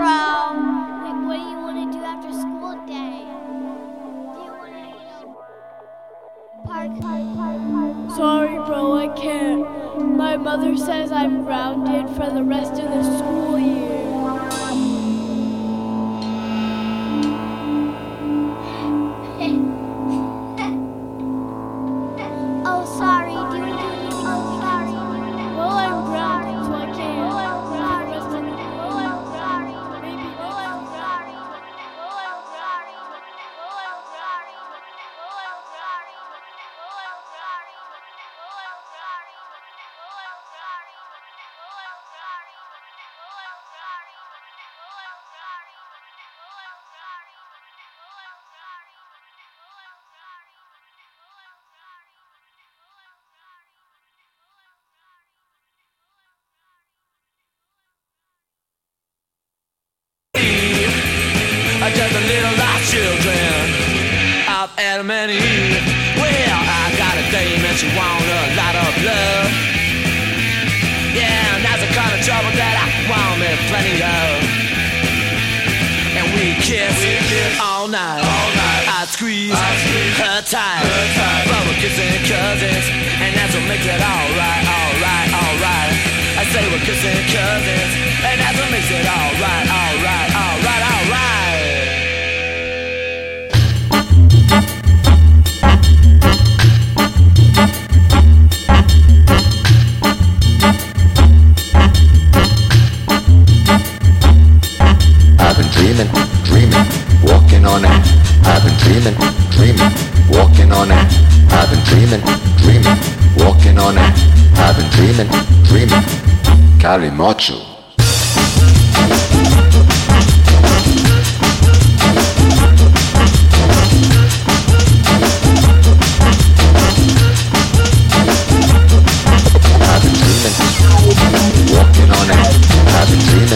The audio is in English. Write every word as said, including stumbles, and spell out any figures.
bro. Like, what do you want to do after school day? Do you want to, you know, park, park, park, park? Sorry, bro, I can't. My mother says I'm grounded for the rest of the school year. Oh, sorry. Do you want to do anything? Oh, sorry. Well, I'm grounded, so I can't. Oh, For sorry. the rest of the year. Oh, sorry. Maybe next Oh, round. sorry. Oh, sorry. Oh, sorry. Oh, sorry. Oh, sorry. Oh, sorry. Oh, sorry. Oh, sorry. Oh, sorry. Oh, sorry. Oh, sorry. Are just a little lost children of Adam and Eve. Well, I got a dame and she want a lot of love. Yeah, and that's the kind of trouble that I want me plenty of. And we kiss, we kiss all night. All night. I squeeze, I squeeze her tight, her tight. But we're kissing cousins, and that's what makes it alright, alright, alright. I say we're kissing cousins, and that's what makes it alright, alright, alright, alright. I've been dreaming, dreaming, walking on it. I've been dreaming, dreaming, walking on it. I've been dreaming, dreaming, walking on it. I've been dreaming, dreaming, Calimocho. I've been dreaming, walking on it. I've been dreaming,